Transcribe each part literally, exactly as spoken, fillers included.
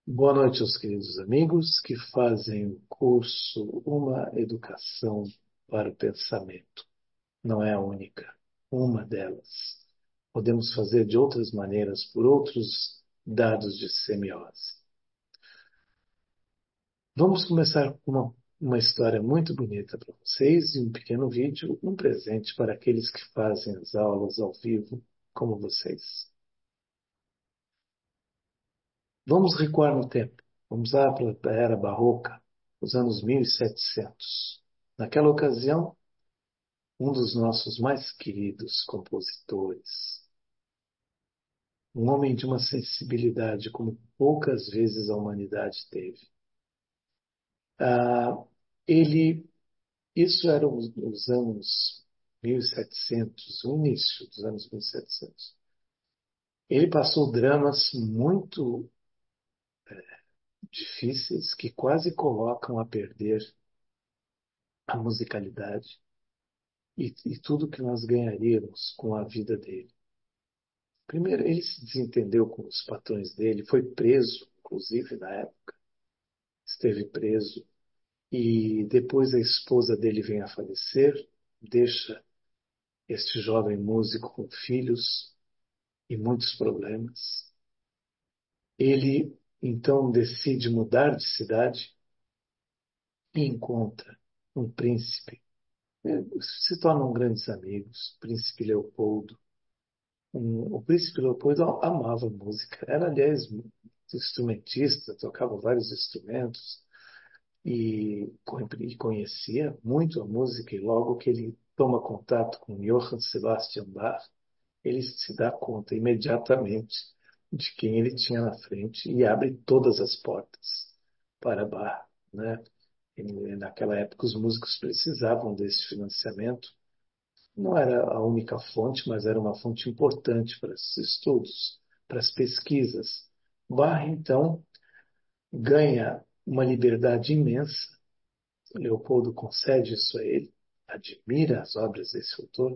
Boa noite, aos queridos amigos que fazem o curso Uma Educação para o Pensamento. Não é a única, uma delas. Podemos fazer de outras maneiras por outros dados de semiose. Vamos começar com uma, uma história muito bonita para vocês e um pequeno vídeo, um presente para aqueles que fazem as aulas ao vivo, como vocês. Vamos recuar no tempo. Vamos lá para a era barroca, os anos mil e setecentos. Naquela ocasião, um dos nossos mais queridos compositores, um homem de uma sensibilidade como poucas vezes a humanidade teve. Ah, ele, isso era os, os anos mil e setecentos, o início dos anos mil e setecentos. Ele passou dramas muito difíceis que quase colocam a perder a musicalidade e, e tudo que nós ganharíamos com a vida dele. Primeiro, ele se desentendeu com os patrões dele, foi preso, inclusive na época, esteve preso, e depois a esposa dele vem a falecer, deixa este jovem músico com filhos e muitos problemas. Ele então decide mudar de cidade e encontra um príncipe. Se tornam grandes amigos, príncipe Leopoldo. Um, o príncipe Leopoldo amava música. Era, aliás, instrumentista, tocava vários instrumentos e, e conhecia muito a música. E logo que ele toma contato com Johann Sebastian Bach, ele se dá conta imediatamente de quem ele tinha na frente e abre todas as portas para Bach, né? E, naquela época, os músicos precisavam desse financiamento. Não era a única fonte, mas era uma fonte importante para os estudos, para as pesquisas. Bach, então, ganha uma liberdade imensa. Leopoldo concede isso a ele, admira as obras desse autor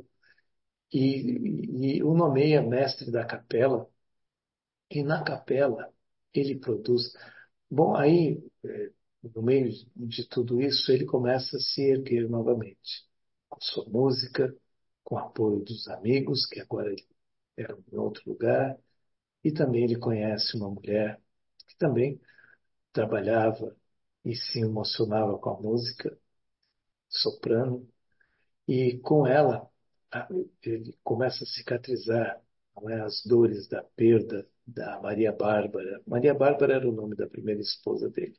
e, e o nomeia mestre da capela. E na capela ele produz. Bom, aí, eh, no meio de tudo isso, ele começa a se erguer novamente, com sua música, com o apoio dos amigos, que agora eram em outro lugar, e também ele conhece uma mulher que também trabalhava e se emocionava com a música, soprano, e com ela ele começa a cicatrizar, não é, as dores da perda da Maria Bárbara. Maria Bárbara era o nome da primeira esposa dele.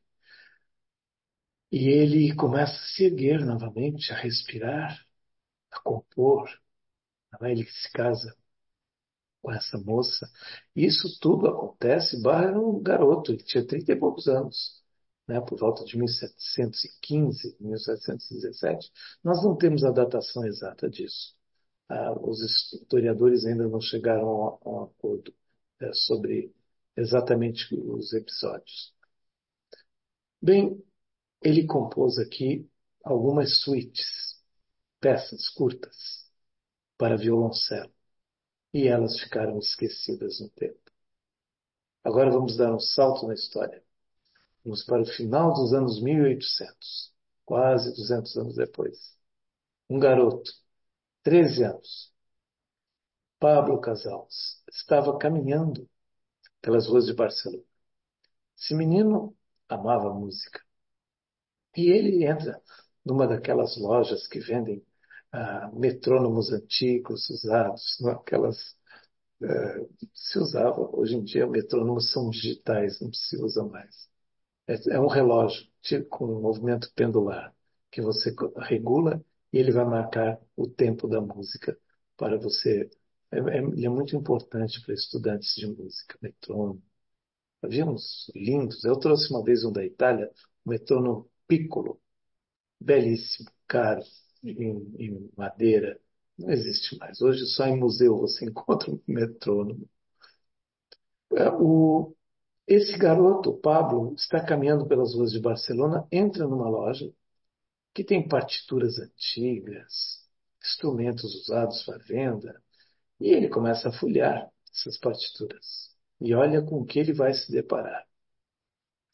E ele começa a se erguer novamente, a respirar, a compor. Não é? Ele se casa com essa moça. Isso tudo acontece. Bach era um garoto, ele tinha trinta e poucos anos, né? Por volta de mil setecentos e quinze, mil setecentos e dezessete. Nós não temos a datação exata disso. Ah, os historiadores ainda não chegaram a, a um acordo eh, sobre exatamente os episódios. Bem, ele compôs aqui algumas suítes, peças curtas, para violoncelo, e elas ficaram esquecidas no tempo. Agora vamos dar um salto na história. Vamos para o final dos anos mil e oitocentos, quase duzentos anos depois. Um garoto, treze anos, Pablo Casals, estava caminhando pelas ruas de Barcelona. Esse menino amava música. E ele entra numa daquelas lojas que vendem ah, metrônomos antigos, usados, aquelas ah, se usava. Hoje em dia, metrônomos são digitais, não se usa mais. É, é um relógio tipo, com um movimento pendular que você regula e ele vai marcar o tempo da música para você. É, é, ele é muito importante para estudantes de música, metrônomo. Havia uns lindos. Eu trouxe uma vez um da Itália, um metrônomo piccolo, belíssimo, caro, em, em madeira. Não existe mais. Hoje só em museu você encontra um metrônomo. É, o, esse garoto, o Pablo, está caminhando pelas ruas de Barcelona, entra numa loja que tem partituras antigas, instrumentos usados para venda, e ele começa a folhear essas partituras. E olha com o que ele vai se deparar.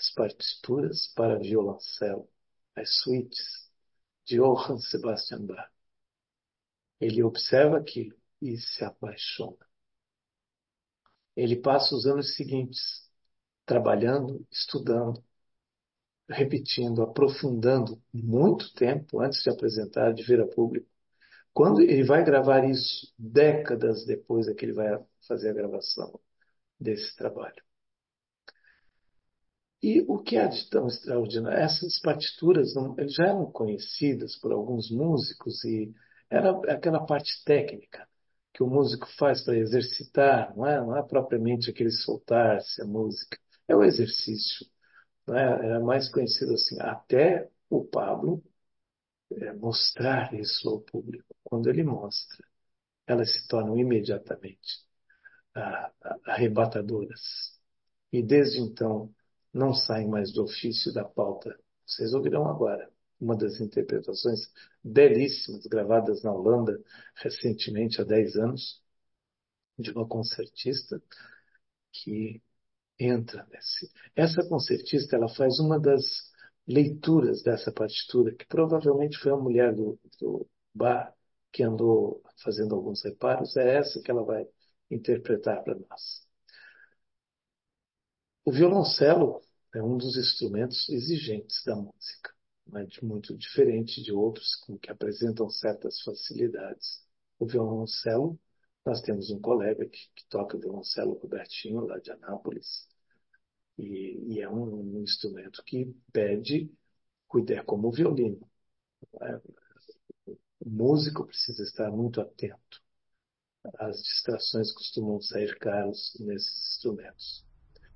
as partituras para violoncelo, as suítes de Johann Sebastian Bach. Ele observa aquilo e se apaixona. Ele passa os anos seguintes trabalhando, estudando, repetindo, aprofundando muito tempo antes de apresentar, de vir a público. Quando ele vai gravar isso, décadas depois é que ele vai fazer a gravação desse trabalho. E o que há de tão extraordinário? Essas partituras não, já eram conhecidas por alguns músicos e era aquela parte técnica que o músico faz para exercitar, não é, não é propriamente aquele soltar-se a música, é o exercício. Não é? Era mais conhecido assim, até o Pablo é, mostrar isso ao público. Quando ele mostra, elas se tornam imediatamente ah, arrebatadoras. E desde então não saem mais do ofício da pauta. Vocês ouvirão agora uma das interpretações belíssimas gravadas na Holanda recentemente, há dez anos, de uma concertista que entra nesse. Essa concertista ela faz uma das leituras dessa partitura, que provavelmente foi a mulher do, do Bach que andou fazendo alguns reparos, é essa que ela vai interpretar para nós. O violoncelo é um dos instrumentos exigentes da música, mas muito diferente de outros que apresentam certas facilidades. O violoncelo, nós temos um colega que, que toca violoncelo, o Robertinho, lá de Anápolis, e, e é um, um instrumento que pede cuidar como o violino. Né? O músico precisa estar muito atento. As distrações costumam sair caros nesses instrumentos.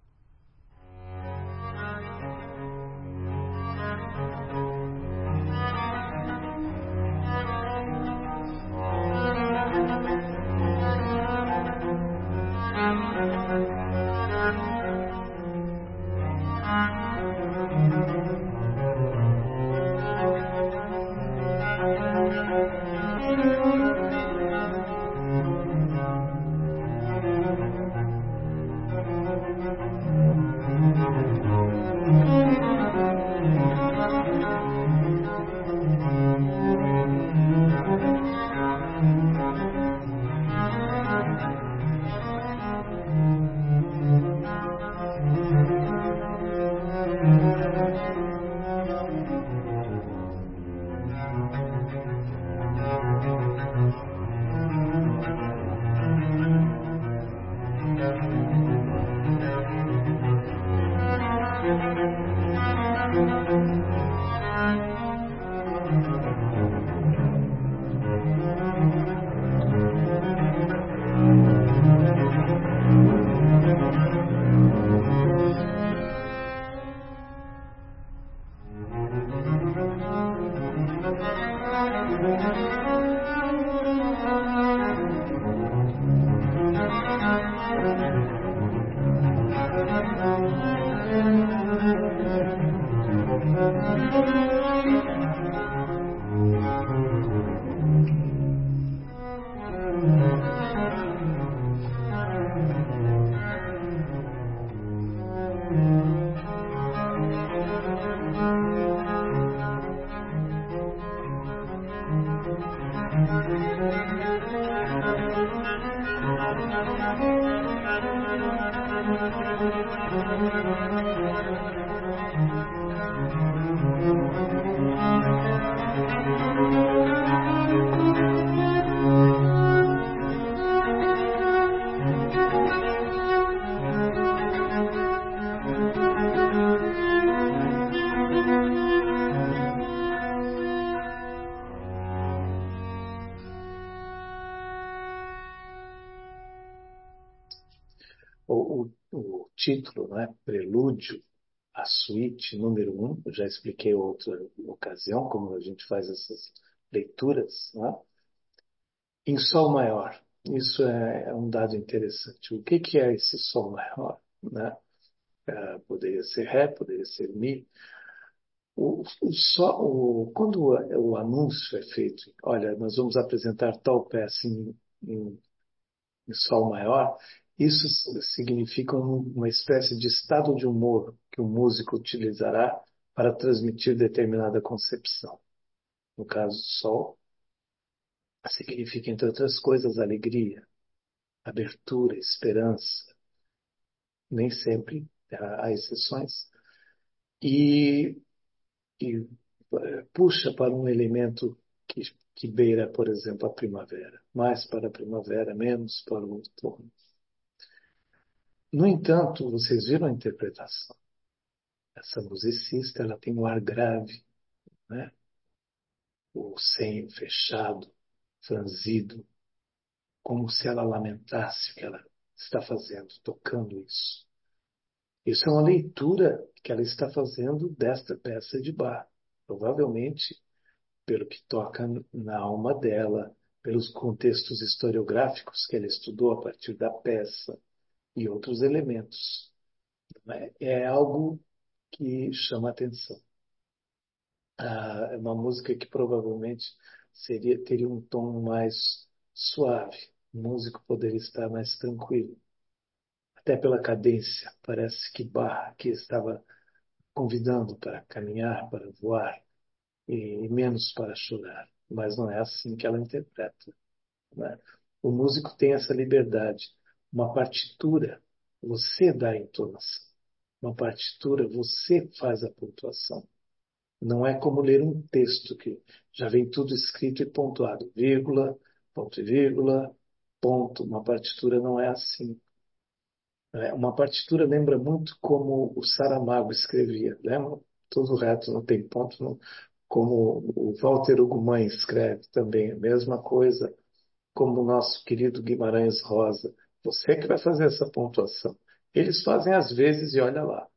O, o, o título, né, Prelúdio à Suíte número um, eu já expliquei outra ocasião como a gente faz essas leituras, né, em Sol maior. Isso é, é um dado interessante. O que, que é esse Sol maior? Né? É, poderia ser Ré, poderia ser Mi. O, o, só, o, quando o, o anúncio é feito, olha, nós vamos apresentar tal peça em, em, em Sol maior, Isso significa uma espécie de estado de humor que o músico utilizará para transmitir determinada concepção. No caso, sol significa, entre outras coisas, alegria, abertura, esperança, nem sempre, há exceções, e, e eh, puxa para um elemento que, que beira, por exemplo, a primavera. Mais para a primavera, menos para o outono. No entanto, vocês viram a interpretação. Essa musicista, ela tem um ar grave, né? O senho fechado, franzido, como se ela lamentasse o que ela está fazendo, tocando isso. Isso é uma leitura que ela está fazendo desta peça de Bach. Provavelmente, pelo que toca na alma dela, pelos contextos historiográficos que ela estudou a partir da peça e outros elementos. Né? É algo que chama atenção. Ah, é uma música que provavelmente seria, teria um tom mais suave. O músico poderia estar mais tranquilo. Até pela cadência. Parece que Bach que estava convidando para caminhar, para voar, e menos para chorar. Mas não é assim que ela interpreta. Né? O músico tem essa liberdade. Uma partitura, você dá a entonação. Uma partitura, você faz a pontuação. Não é como ler um texto que já vem tudo escrito e pontuado. Vírgula, ponto e vírgula, ponto. Uma partitura não é assim. É, uma partitura lembra muito como o Saramago escrevia. Lembra? Tudo reto, não tem ponto. Não. Como o Walter Ugumãe escreve também. A mesma coisa como o nosso querido Guimarães Rosa. Você que vai fazer essa pontuação. Eles fazem às vezes e olha lá.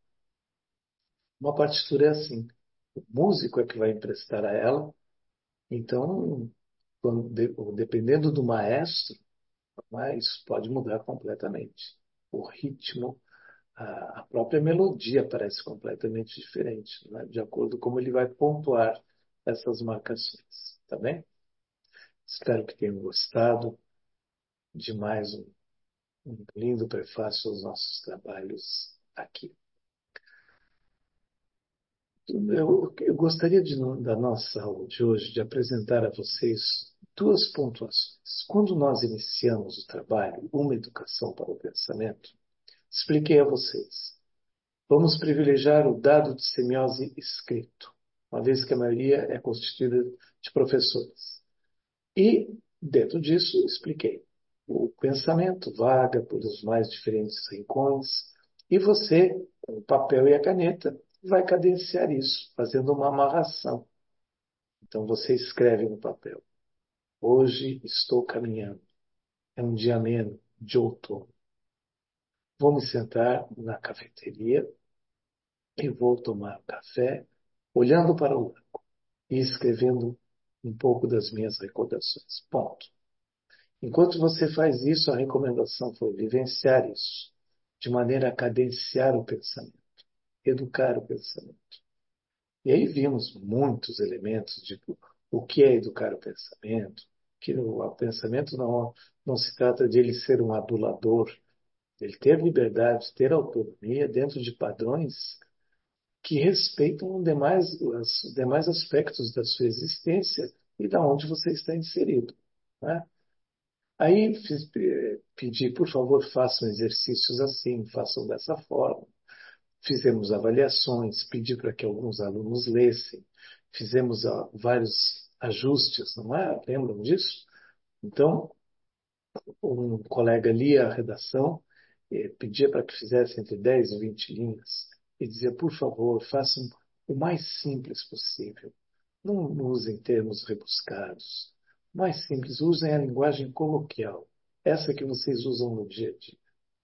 Uma partitura é assim. O músico é que vai emprestar a ela. Então, quando, dependendo do maestro, né, isso pode mudar completamente. O ritmo, a, a própria melodia parece completamente diferente, né, de acordo com como ele vai pontuar essas marcações. Tá bem? Espero que tenham gostado de mais um, um lindo prefácio aos nossos trabalhos aqui. Eu, eu gostaria de, da nossa aula de hoje de apresentar a vocês duas pontuações. Quando nós iniciamos o trabalho, uma educação para o pensamento, expliquei a vocês. Vamos privilegiar o dado de semiose escrito, uma vez que a maioria é constituída de professores. E, dentro disso, expliquei. O pensamento vaga por os mais diferentes rincões e você, com o papel e a caneta, vai cadenciar isso, fazendo uma amarração. Então você escreve no papel. Hoje estou caminhando. É um dia ameno de outono. Vou me sentar na cafeteria e vou tomar um café, olhando para o lago e escrevendo um pouco das minhas recordações. Ponto. Enquanto você faz isso, a recomendação foi vivenciar isso, de maneira a cadenciar o pensamento, educar o pensamento. E aí vimos muitos elementos de o que é educar o pensamento, que o, o pensamento não, não se trata de ele ser um adulador, ele ter liberdade, ter autonomia dentro de padrões que respeitam os demais, os demais aspectos da sua existência e da onde você está inserido. Né? Aí fiz, pedi, por favor, façam exercícios assim, façam dessa forma. Fizemos avaliações, pedi para que alguns alunos lessem, fizemos ah, vários ajustes, não é? Lembram disso? Então, um colega lia a redação, eh, pedia para que fizesse entre dez e vinte linhas e dizia, por favor, façam o mais simples possível. Não usem termos rebuscados. O mais simples, usem a linguagem coloquial, essa que vocês usam no dia a dia.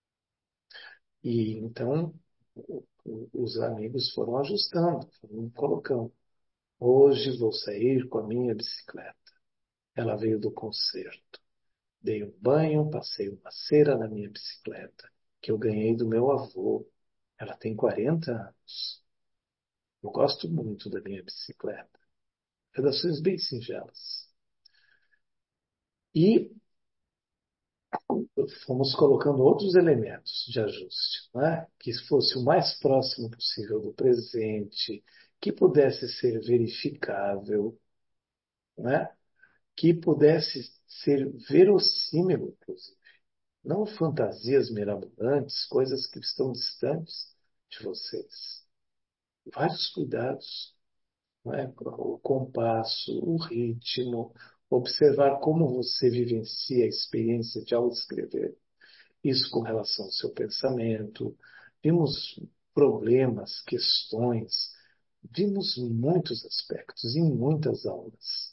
E então os amigos foram ajustando, foram colocando. Hoje vou sair com a minha bicicleta. Ela veio do concerto. Dei um banho, passei uma cera na minha bicicleta, que eu ganhei do meu avô. Ela tem quarenta anos. Eu gosto muito da minha bicicleta. Redações bem singelas. E fomos colocando outros elementos de ajuste, né? Que fosse o mais próximo possível do presente, que pudesse ser verificável, né? Que pudesse ser verossímil, inclusive. Não fantasias mirabolantes, coisas que estão distantes de vocês. Vários cuidados, não é? O compasso, o ritmo, observar como você vivencia a experiência de ao escrever. Isso com relação ao seu pensamento. Vimos problemas, questões, vimos muitos aspectos em muitas aulas.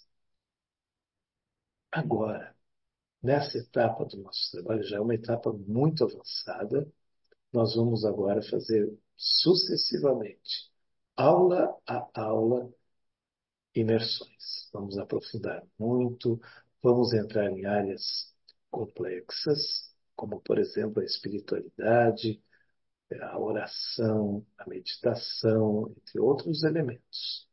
Agora, nessa etapa do nosso trabalho, já é uma etapa muito avançada, nós vamos agora fazer sucessivamente, aula a aula, imersões. Vamos aprofundar muito, vamos entrar em áreas complexas, como, por exemplo, a espiritualidade, a oração, a meditação, entre outros elementos.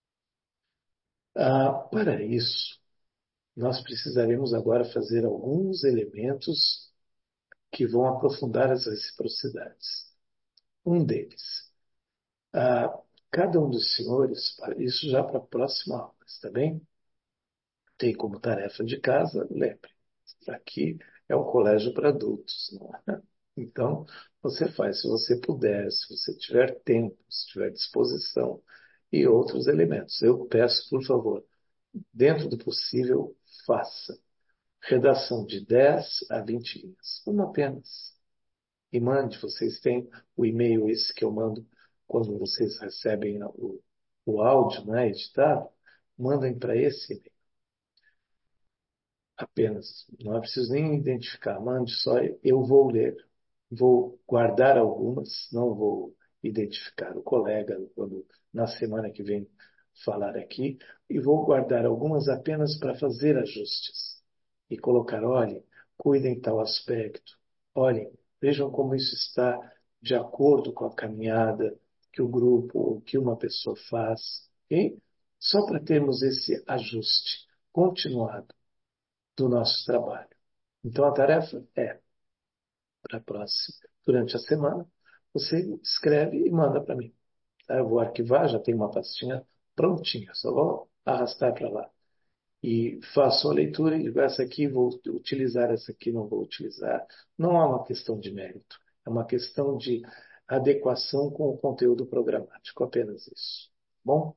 Ah, para isso, nós precisaremos agora fazer alguns elementos que vão aprofundar as reciprocidades. Um deles, ah, cada um dos senhores, isso já para a próxima aula, está bem? Tem como tarefa de casa, lembre, aqui é um colégio para adultos, não é? Então, você faz se você puder, se você tiver tempo, se tiver disposição e outros elementos. Eu peço, por favor, dentro do possível, faça. Redação de dez a vinte linhas, uma apenas. E mande, vocês têm o e-mail esse que eu mando quando vocês recebem o, o áudio, né, editado, mandem para esse e-mail. Apenas. Não é preciso nem identificar. Mande só, eu vou ler. Vou guardar algumas, não vou identificar o colega quando na semana que vem falar aqui, e vou guardar algumas apenas para fazer ajustes. E colocar, olhem, cuidem tal aspecto. Olhem, vejam como isso está de acordo com a caminhada que o grupo ou que uma pessoa faz. Ok? Só para termos esse ajuste continuado do nosso trabalho. Então, a tarefa é, para a próxima, durante a semana, você escreve e manda para mim. Tá? Eu vou arquivar, já tem uma pastinha prontinha, só vou arrastar para lá. E faço a leitura e essa aqui vou utilizar, essa aqui não vou utilizar. Não é uma questão de mérito, é uma questão de adequação com o conteúdo programático, apenas isso. Bom?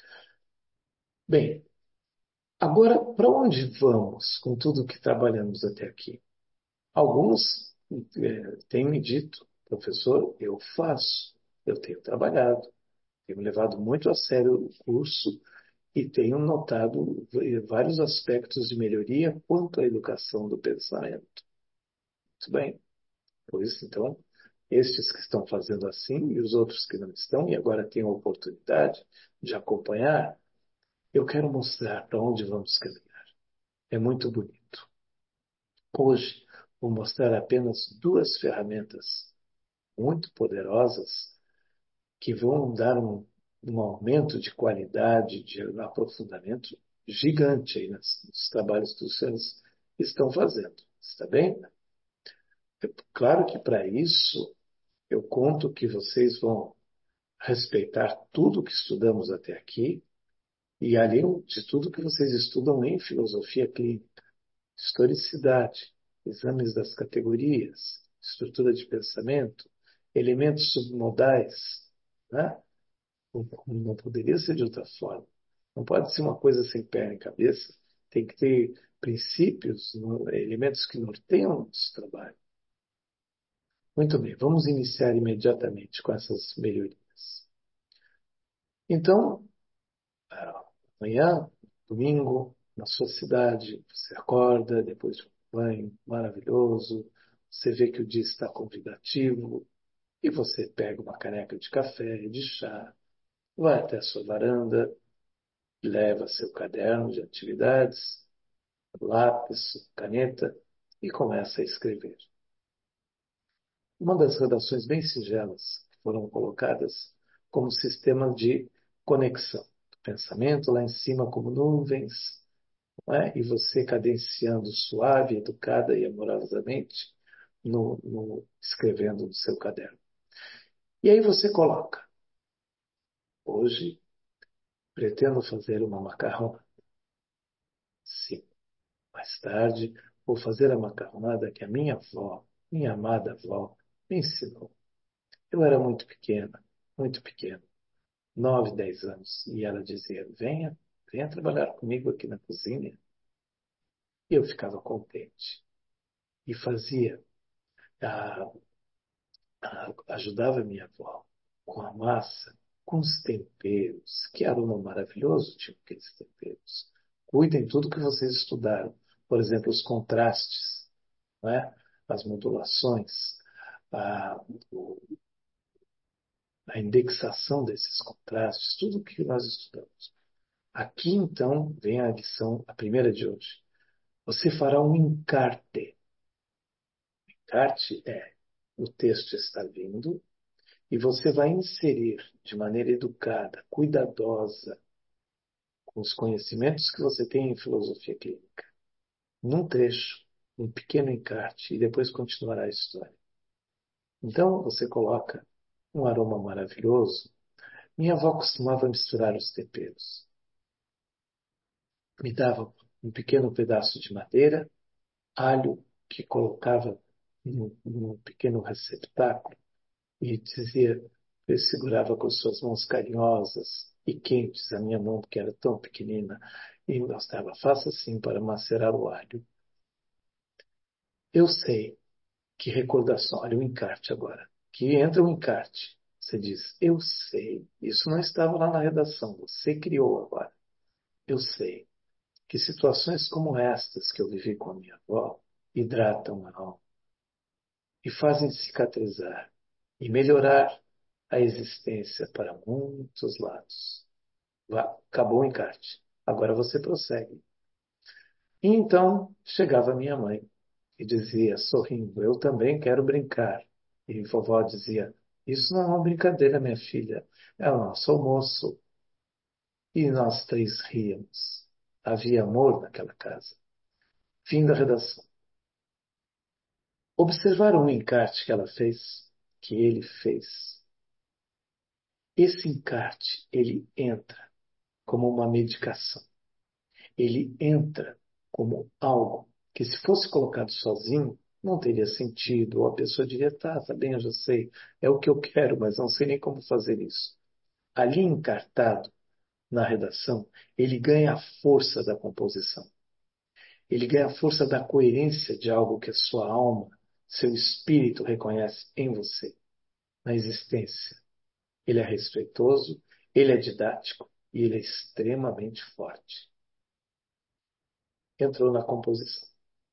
Bem, agora para onde vamos com tudo que trabalhamos até aqui? Alguns eh, têm me dito, professor, eu faço, eu tenho trabalhado, tenho levado muito a sério o curso e tenho notado eh, vários aspectos de melhoria quanto à educação do pensamento. Muito bem, pois então, estes que estão fazendo assim e os outros que não estão, e agora têm a oportunidade de acompanhar, eu quero mostrar para onde vamos caminhar. É muito bonito. Hoje, vou mostrar apenas duas ferramentas muito poderosas que vão dar um, um aumento de qualidade, de aprofundamento gigante aí nas, nos trabalhos que os senhores estão fazendo. Está bem? É claro que para isso eu conto que vocês vão respeitar tudo que estudamos até aqui e além de tudo que vocês estudam em filosofia clínica, historicidade, exames das categorias, estrutura de pensamento, elementos submodais, né? Não poderia ser de outra forma. Não pode ser uma coisa sem pé nem cabeça. Tem que ter princípios, elementos que norteiam o nosso trabalho. Muito bem, vamos iniciar imediatamente com essas melhorias. Então, amanhã, domingo, na sua cidade, você acorda depois de um banho maravilhoso, você vê que o dia está convidativo e você pega uma caneca de café, de chá, vai até a sua varanda, leva seu caderno de atividades, lápis, caneta e começa a escrever. Uma das redações bem singelas que foram colocadas como sistema de conexão. Pensamento lá em cima como nuvens, não é? E você cadenciando suave, educada e amorosamente, no, no- escrevendo no seu caderno. E aí você coloca, hoje pretendo fazer uma macarrão. Sim, mais tarde vou fazer a macarronada que a minha avó, minha amada avó, me ensinou. Eu era muito pequena, muito pequena, nove, dez anos, e ela dizia: venha, venha trabalhar comigo aqui na cozinha. E eu ficava contente e fazia, ah, ah, ajudava minha avó com a massa, com os temperos. Que aroma maravilhoso tinha aqueles temperos. Cuidem tudo que vocês estudaram. Por exemplo, os contrastes, não é? As modulações, a, o- a indexação desses contrastes, tudo que nós estudamos. Aqui, então, vem a lição, a primeira de hoje. Você fará um encarte. Encarte é: o texto está vindo e você vai inserir de maneira educada, cuidadosa, com os conhecimentos que você tem em filosofia clínica, num trecho, um pequeno encarte, e depois continuará a história. Então, você coloca um aroma maravilhoso. Minha avó costumava misturar os temperos. Me dava um pequeno pedaço de madeira, alho que colocava num, num pequeno receptáculo e dizia, ele segurava com suas mãos carinhosas e quentes a minha mão, que era tão pequenina, e mostrava: faça assim para macerar o alho. Eu sei que recordação, olha o encarte agora, que entra o encarte. Você diz: eu sei, isso não estava lá na redação, você criou agora. Eu sei que situações como estas que eu vivi com a minha avó hidratam a alma e fazem cicatrizar e melhorar a existência para muitos lados. Vá, acabou o encarte. Agora você prossegue. E então chegava minha mãe e dizia, sorrindo: eu também quero brincar. E vovó dizia: isso não é uma brincadeira, minha filha, é o nosso almoço. E nós três ríamos. Havia amor naquela casa. Fim da redação. Observaram o encarte que ela fez, que ele fez. Esse encarte, ele entra como uma medicação. Ele entra como algo que, se fosse colocado sozinho, não teria sentido. Ou a pessoa diria: tá, tá bem, eu já sei, é o que eu quero, mas não sei nem como fazer isso. Ali encartado, na redação, ele ganha a força da composição. Ele ganha a força da coerência de algo que a sua alma, seu espírito reconhece em você, na existência. Ele é respeitoso, ele é didático e ele é extremamente forte. Entrou na composição.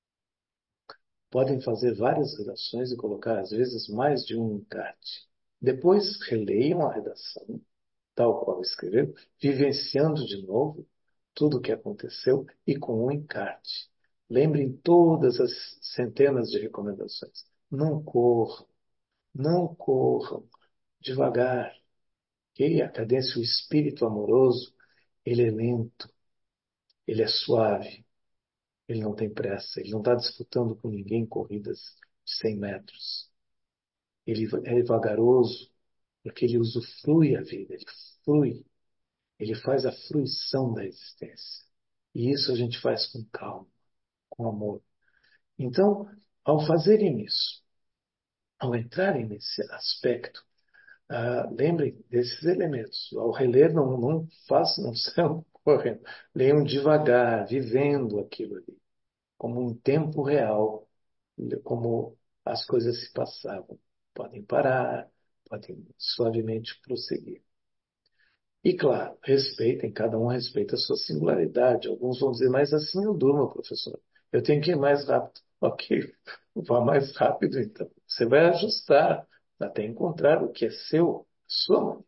Podem fazer várias redações e colocar, às vezes, mais de um encarte. Depois, releiam a redação, tal qual escreveram, vivenciando de novo tudo o que aconteceu e com um encarte. Lembrem todas as centenas de recomendações. Não corram, não corram, devagar. Okay? A cadência, o espírito amoroso, ele é lento, ele é suave, ele não tem pressa, ele não está disputando com ninguém corridas de cem metros. Ele é vagaroso porque ele usufrui a vida, ele flui, ele faz a fruição da existência. E isso a gente faz com calma, com amor. Então, ao fazerem isso, ao entrarem nesse aspecto, ah, lembrem desses elementos. Ao reler, não, não façam, não saiam correndo. Leiam devagar, vivendo aquilo ali, como em tempo real, como as coisas se passavam. Podem parar, podem suavemente prosseguir. E claro, respeitem, cada um respeita a sua singularidade. Alguns vão dizer: mas assim eu durmo, professor. Eu tenho que ir mais rápido. Ok, vá mais rápido então. Você vai ajustar até encontrar o que é seu, sua maneira.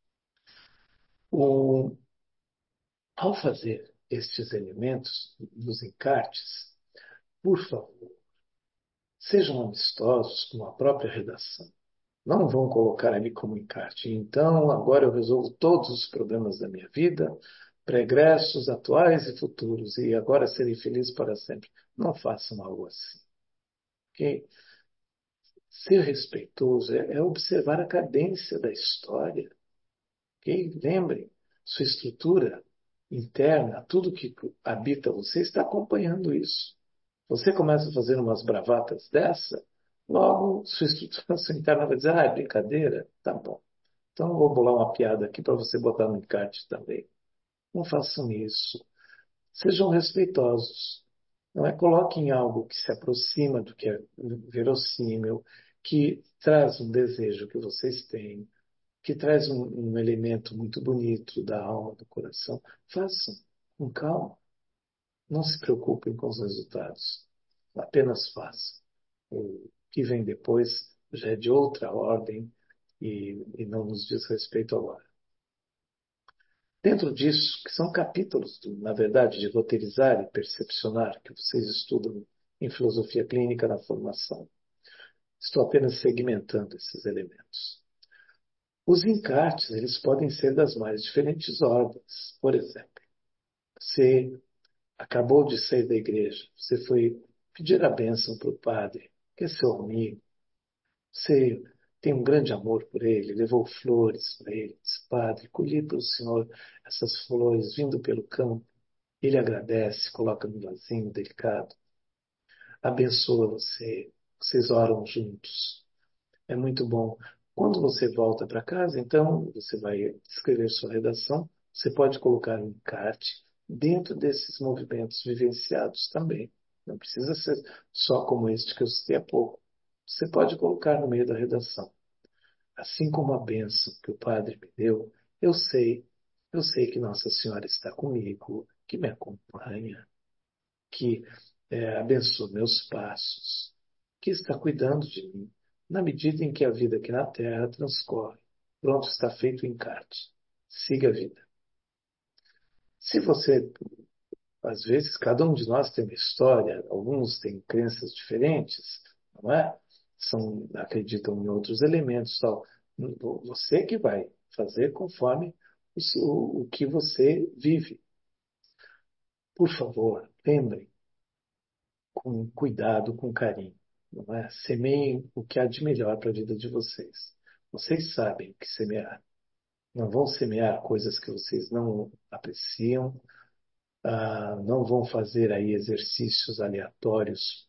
O, ao fazer estes elementos dos encartes, por favor, sejam amistosos com a própria redação. Não vão colocar ali como encarte: então, agora eu resolvo todos os problemas da minha vida pregressos, atuais e futuros, e agora serei feliz para sempre. Não façam algo assim. Ok? Ser respeitoso é, é observar a cadência da história. Ok? Lembrem, sua estrutura interna, tudo que habita você está acompanhando isso. Você começa a fazer umas bravatas dessa, logo sua estrutura sua interna vai dizer, ah, é brincadeira? Tá bom. Então eu vou bolar uma piada aqui para você botar no encarte também. Não façam isso. Sejam respeitosos. Não é? Coloquem algo que se aproxima do que é verossímil, que traz um desejo que vocês têm, que traz um, um elemento muito bonito da alma, do coração. Façam com calma. Não se preocupem com os resultados. Apenas façam. O que vem depois já é de outra ordem e, e não nos diz respeito agora. Dentro disso, que são capítulos, do, na verdade, de roteirizar e percepcionar, que vocês estudam em filosofia clínica na formação. Estou apenas segmentando esses elementos. Os encartes, eles podem ser das mais diferentes ordens. Por exemplo, você acabou de sair da igreja, você foi pedir a bênção para o padre, que é seu amigo, você tem um grande amor por ele, levou flores para ele, disse, padre, colhi para o senhor essas flores vindo pelo campo. Ele agradece, coloca no vasinho delicado, abençoa você, vocês oram juntos. É muito bom. Quando você volta para casa, então, você vai escrever sua redação, você pode colocar um encarte dentro desses movimentos vivenciados também. Não precisa ser só como este que eu citei há pouco. Você pode colocar no meio da redação. Assim como a bênção que o Padre me deu, eu sei, eu sei que Nossa Senhora está comigo, que me acompanha, que é, abençoa meus passos, que está cuidando de mim, na medida em que a vida aqui na Terra transcorre. Pronto, está feito o encarte. Siga a vida. Se você, às vezes, cada um de nós tem uma história, alguns têm crenças diferentes, não é? São, acreditam em outros elementos, tal. Você que vai fazer conforme o, o que você vive. Por favor, lembrem, com cuidado, com carinho. Não é? Semeiem o que há de melhor para a vida de vocês. Vocês sabem o que semear. Não vão semear coisas que vocês não apreciam, ah, não vão fazer aí exercícios aleatórios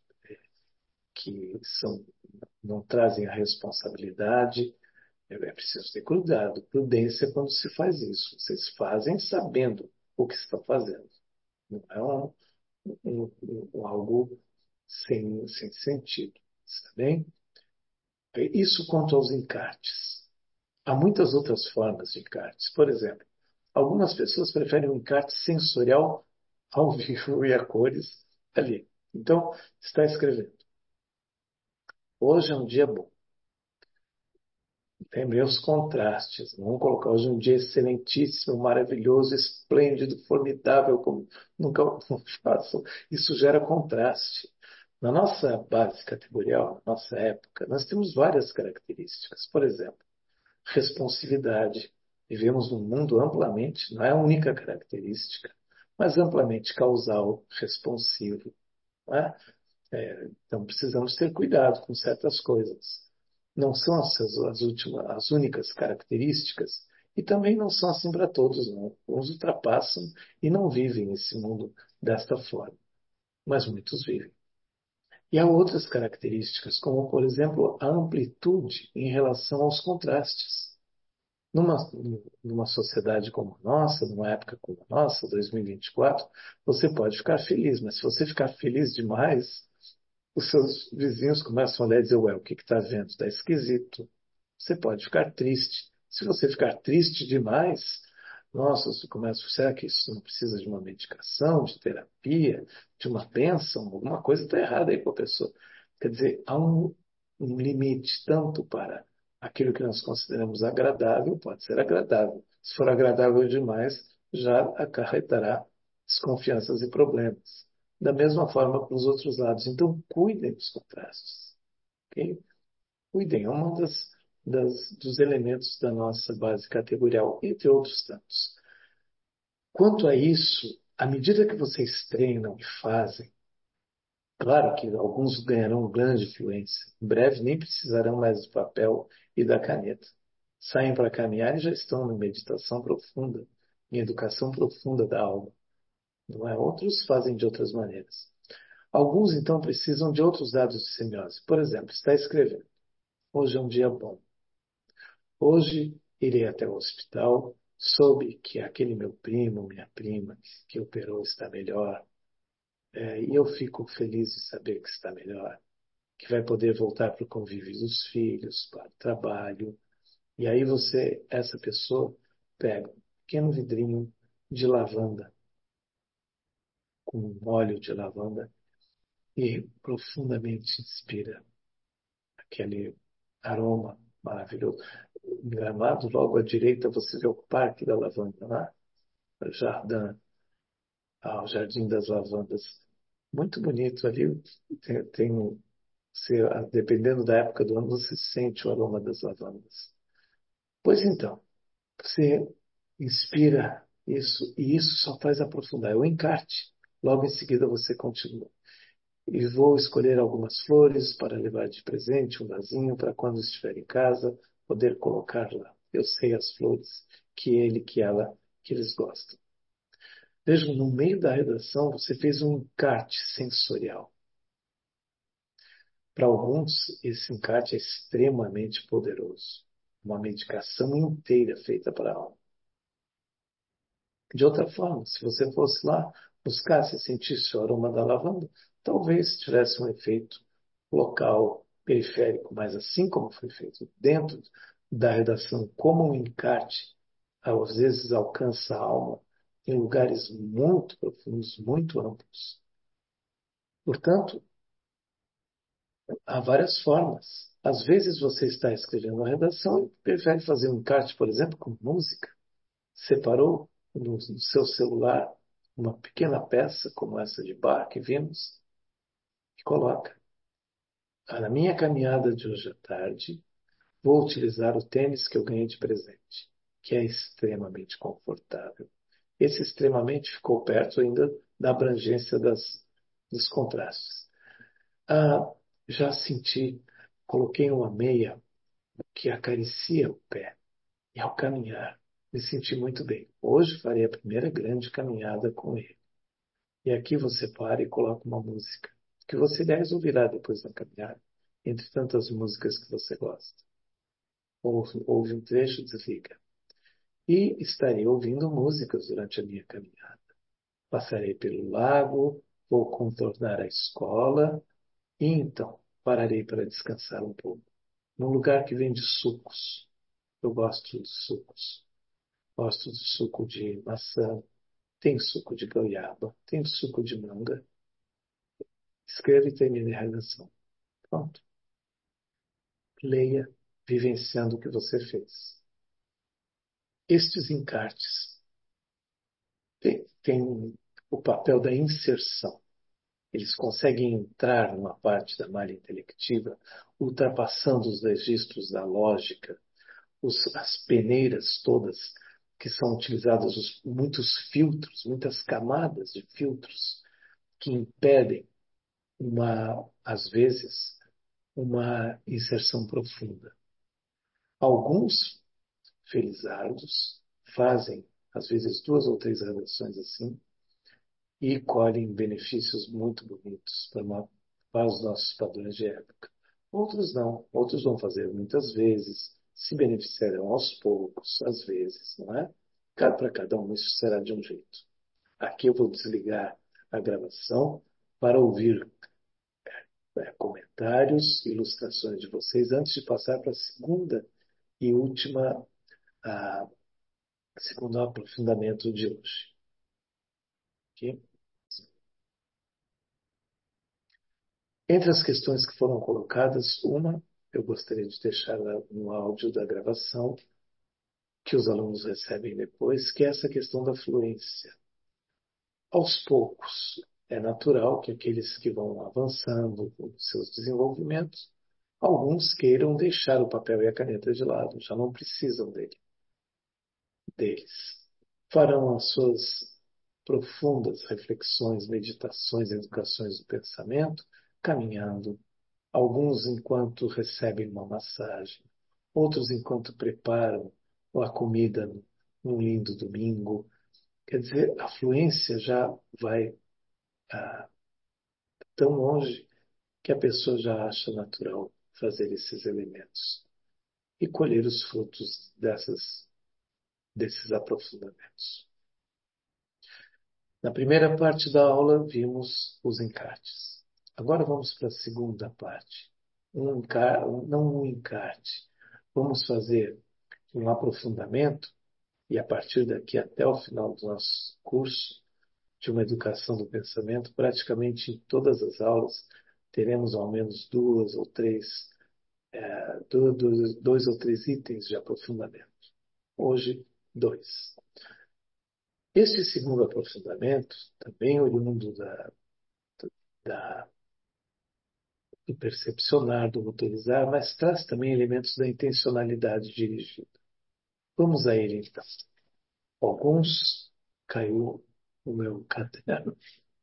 que são, não trazem a responsabilidade. É é preciso ter cuidado, prudência quando se faz isso. Vocês fazem sabendo o que estão fazendo. Não é um, um, um, um algo sem, sem sentido. Está bem? Isso quanto aos encartes. Há muitas outras formas de encartes. Por exemplo, algumas pessoas preferem um encarte sensorial ao vivo e a cores ali. Então, está escrevendo. Hoje é um dia bom. Lembrei os contrastes. Vamos colocar hoje um dia excelentíssimo, maravilhoso, esplêndido, formidável, como nunca faço. Isso gera contraste. Na nossa base categorial, na nossa época, nós temos várias características. Por exemplo, responsividade. Vivemos num mundo amplamente, não é a única característica, mas amplamente causal, responsivo. Não é? É, então precisamos ter cuidado com certas coisas. Não são essas as últimas, as únicas características e também não são assim para todos, não. Uns ultrapassam e não vivem esse mundo desta forma, mas muitos vivem. E há outras características, como por exemplo a amplitude em relação aos contrastes. Numa, numa sociedade como a nossa, numa época como a nossa, dois mil e vinte e quatro, você pode ficar feliz, mas se você ficar feliz demais, os seus vizinhos começam a olhar e dizer, ué, o que está vendo? Está esquisito. Você pode ficar triste. Se você ficar triste demais, nossa, você começa, será que isso não precisa de uma medicação, de terapia, de uma bênção? Alguma coisa está errada aí com a pessoa. Quer dizer, há um, um limite tanto para aquilo que nós consideramos agradável, pode ser agradável. Se for agradável demais, já acarretará desconfianças e problemas. Da mesma forma para os outros lados. Então, cuidem dos contrastes. Ok? Cuidem, é uma das, das, dos elementos da nossa base categorial, entre outros tantos. Quanto a isso, à medida que vocês treinam e fazem, claro que alguns ganharão grande fluência. Em breve nem precisarão mais do papel e da caneta. Saem para caminhar e já estão em meditação profunda, em educação profunda da alma. Não é? Outros fazem de outras maneiras. Alguns, então, precisam de outros dados de semiose. Por exemplo, está escrevendo. Hoje é um dia bom. Hoje irei até o hospital. Soube que aquele meu primo, minha prima, que operou está melhor. É, e eu fico feliz de saber que está melhor, que vai poder voltar para o convívio dos filhos, para o trabalho. E aí você, essa pessoa, pega um pequeno vidrinho de lavanda, com um óleo de lavanda, e profundamente inspira aquele aroma maravilhoso. Em Gramado, logo à direita, você vê o Parque da Lavanda, lá, o Jardim, ah, o Jardim das Lavandas. Muito bonito ali. Tem, tem um- você, ah, dependendo da época do ano, você sente o aroma das lavandas. Pois então, você inspira isso e isso só faz aprofundar. É o encarte. Logo em seguida você continua. E vou escolher algumas flores para levar de presente, um vasinho para quando estiver em casa poder colocar lá. Eu sei as flores que ele, que ela, que eles gostam. Vejam, no meio da redação você fez um encarte sensorial. Para alguns, esse encarte é extremamente poderoso. Uma medicação inteira feita para a alma. De outra forma, se você fosse lá, buscasse sentir o aroma da lavanda, talvez tivesse um efeito local, periférico, mas assim como foi feito dentro da redação, como um encarte, às vezes alcança a alma em lugares muito profundos, muito amplos. Portanto, há várias formas. Às vezes você está escrevendo a redação e prefere fazer um encarte, por exemplo, com música. Separou no, no seu celular uma pequena peça como essa de Bach que vimos e coloca. Ah, na minha caminhada de hoje à tarde, vou utilizar o tênis que eu ganhei de presente, que é extremamente confortável. Esse extremamente ficou perto ainda da abrangência das, dos contrastes. Ah, já senti, coloquei uma meia que acaricia o pé e ao caminhar me senti muito bem. Hoje farei a primeira grande caminhada com ele. E aqui você para e coloca uma música que você, aliás, ouvirá depois da caminhada, entre tantas músicas que você gosta. Ouve, ouve um trecho, desliga. E estarei ouvindo músicas durante a minha caminhada. Passarei pelo lago, vou contornar a escola e então pararei para descansar um pouco. Num lugar que vende sucos. Eu gosto de sucos. Gosto de suco de maçã, tem suco de goiaba, tem suco de manga. Escreva e termine a redação. Pronto. Leia, vivenciando o que você fez. Estes encartes têm, têm o papel da inserção. Eles conseguem entrar numa parte da malha intelectiva, ultrapassando os registros da lógica, os, as peneiras todas que são utilizadas, os, muitos filtros, muitas camadas de filtros que impedem uma, às vezes, uma inserção profunda. Alguns felizardos fazem, às vezes, duas ou três redações assim e colhem benefícios muito bonitos para, uma, para os nossos padrões de época. Outros não. Outros vão fazer muitas vezes, se beneficiarão aos poucos, às vezes, não é? Para cada um isso será de um jeito. Aqui eu vou desligar a gravação para ouvir é, comentários, ilustrações de vocês antes de passar para a segunda e última, a, segundo aprofundamento de hoje. Ok? Entre as questões que foram colocadas, uma eu gostaria de deixar no áudio da gravação que os alunos recebem depois, que é essa questão da fluência. Aos poucos, é natural que aqueles que vão avançando com seus desenvolvimentos, alguns queiram deixar o papel e a caneta de lado, já não precisam dele, deles. farão as suas profundas reflexões, meditações, educações do pensamento, caminhando, alguns enquanto recebem uma massagem, outros enquanto preparam a comida num lindo domingo. Quer dizer, a fluência já vai ah, tão longe que a pessoa já acha natural fazer esses elementos e colher os frutos dessas, desses aprofundamentos. Na primeira parte da aula, vimos os encartes. Agora vamos para a segunda parte. Um encar... Não um encarte. Vamos fazer um aprofundamento e, a partir daqui até o final do nosso curso de uma educação do pensamento, praticamente em todas as aulas, teremos ao menos duas ou três, eh, dois, dois ou três itens de aprofundamento. Hoje, dois. Este segundo aprofundamento, também oriundo da, da, do percepcionar, do motorizar, mas traz também elementos da intencionalidade dirigida. Vamos a ele então. Alguns, caiu o meu caderno,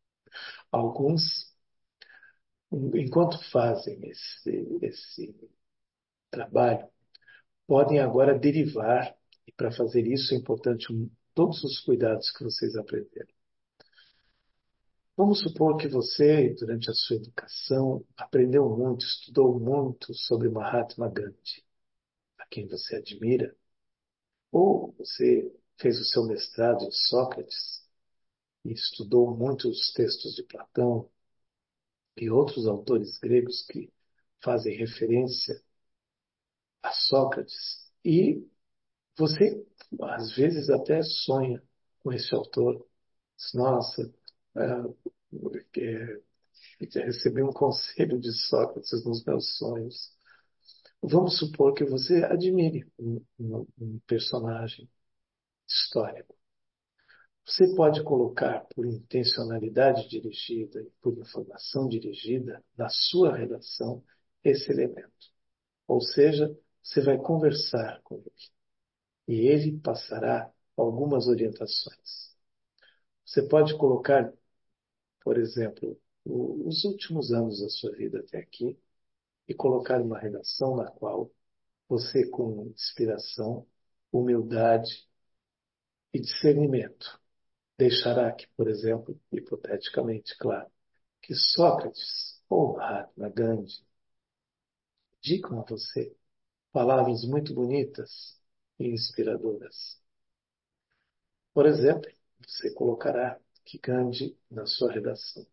alguns, enquanto fazem esse, esse trabalho, podem agora derivar, e para fazer isso é importante um, todos os cuidados que vocês aprenderam. Vamos supor que você, durante a sua educação, aprendeu muito, estudou muito sobre Mahatma Gandhi, a quem você admira, ou você fez o seu mestrado em Sócrates e estudou muitos textos de Platão e outros autores gregos que fazem referência a Sócrates, e você, às vezes, até sonha com esse autor. Diz, nossa, é, é, eu recebi um conselho de Sócrates nos meus sonhos. Vamos supor que você admire um, um, um personagem histórico. Você pode colocar por intencionalidade dirigida e por informação dirigida na sua redação esse elemento. Ou seja, você vai conversar com ele e ele passará algumas orientações. Você pode colocar, por exemplo, os últimos anos da sua vida até aqui e colocar uma redação na qual você, com inspiração, humildade e discernimento, deixará que, por exemplo, hipoteticamente, claro, que Sócrates ou Mahatma Gandhi digam a você palavras muito bonitas e inspiradoras. Por exemplo, você colocará que Gandhi na sua redação.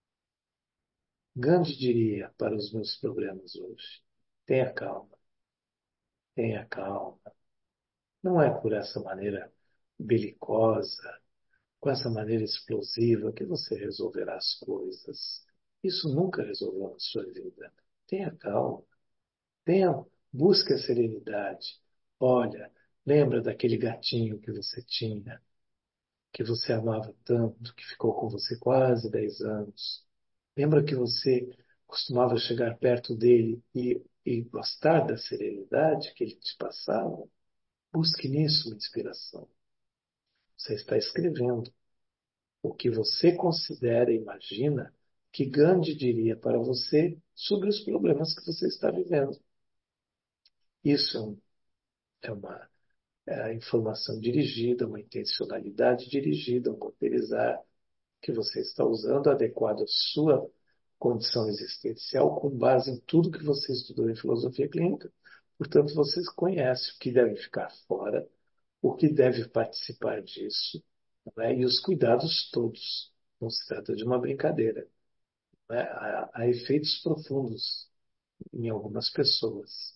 Gandhi diria para os meus problemas hoje: tenha calma, tenha calma. Não é por essa maneira belicosa, com essa maneira explosiva que você resolverá as coisas. Isso nunca resolveu na sua vida. Tenha calma, tenha, busque a serenidade. Olha, lembra daquele gatinho que você tinha, que você amava tanto, que ficou com você quase dez anos. Lembra que você costumava chegar perto dele e, e gostar da serenidade que ele te passava? Busque nisso uma inspiração. Você está escrevendo o que você considera e imagina que Gandhi diria para você sobre os problemas que você está vivendo. Isso é, um, é uma é informação dirigida, uma intencionalidade dirigida, um roteirizar que você está usando adequado à sua condição existencial com base em tudo que você estudou em filosofia clínica. Portanto, você conhece o que deve ficar fora, o que deve participar disso, não é? E os cuidados todos. Não se trata de uma brincadeira. Não é? Há, há efeitos profundos em algumas pessoas.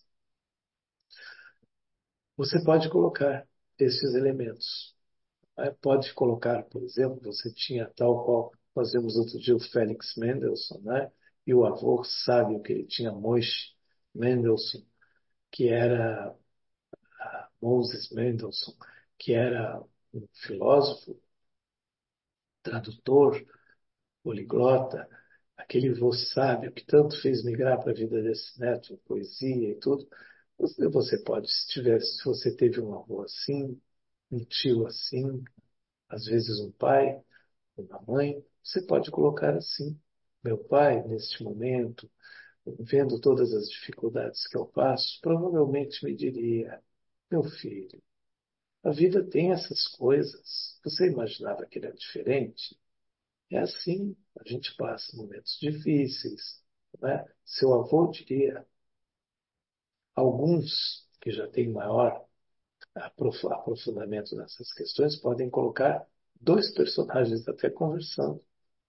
Você pode colocar esses elementos. Não é? Pode colocar, por exemplo, você tinha tal qual nós vimos outro dia o Félix Mendelssohn, né? E o avô sábio que ele tinha, Moshe Mendelssohn, que era ah, Moses Mendelssohn, que era um filósofo, tradutor, poliglota, aquele vô sábio que tanto fez migrar para a vida desse neto, em poesia e tudo. Você, você pode, se tiver, se você teve um avô assim, um tio assim, Às vezes um pai, uma mãe, você pode colocar assim: meu pai, neste momento, vendo todas as dificuldades que eu passo, provavelmente me diria: meu filho, a vida tem essas coisas. Você imaginava que era diferente? É assim, a gente passa momentos difíceis, né? Seu avô diria, alguns que já têm maior aprof- aprofundamento nessas questões podem colocar dois personagens até conversando.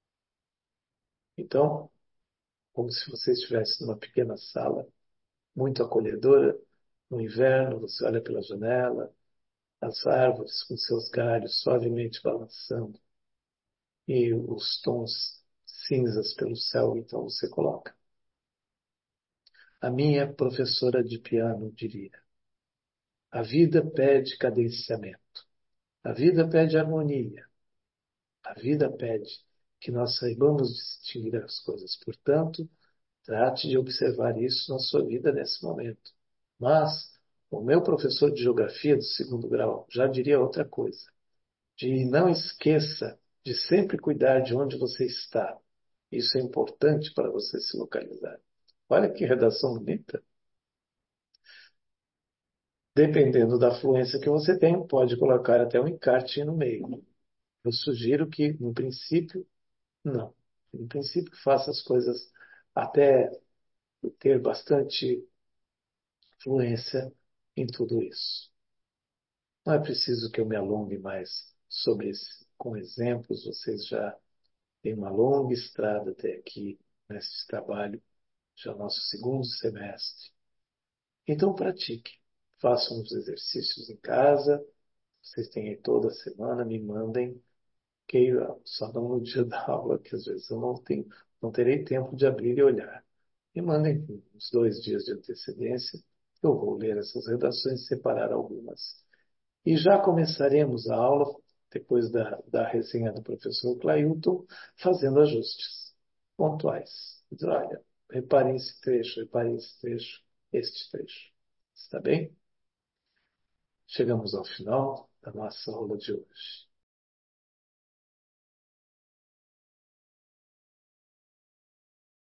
Então, como se você estivesse numa pequena sala, muito acolhedora, no inverno, você olha pela janela, as árvores com seus galhos suavemente balançando e os tons cinzas pelo céu, então você coloca. A minha professora de piano diria: a vida pede cadenciamento, a vida pede harmonia, a vida pede que nós saibamos distinguir as coisas. Portanto, trate de observar isso na sua vida nesse momento. Mas o meu professor de geografia do segundo grau já diria outra coisa: de não esqueça de sempre cuidar de onde você está. Isso é importante para você se localizar. Olha que redação bonita. Dependendo da fluência que você tem, pode colocar até um encarte no meio. Eu sugiro que, no princípio, não. No princípio, faça as coisas até ter bastante fluência em tudo isso. Não é preciso que eu me alongue mais sobre isso com exemplos, vocês já têm uma longa estrada até aqui nesse trabalho, já é o nosso segundo semestre. Então pratique, façam os exercícios em casa, vocês têm aí toda semana, me mandem, que só não no dia da aula, que às vezes eu não tenho, não terei tempo de abrir e olhar. Me mandem com uns dois dias de antecedência, eu vou ler essas redações e separar algumas. E já começaremos a aula, depois da, da resenha do professor Clailton, fazendo ajustes pontuais. Diz, olha, reparem esse trecho, reparem esse trecho, este trecho. Está bem? Chegamos ao final da nossa aula de hoje.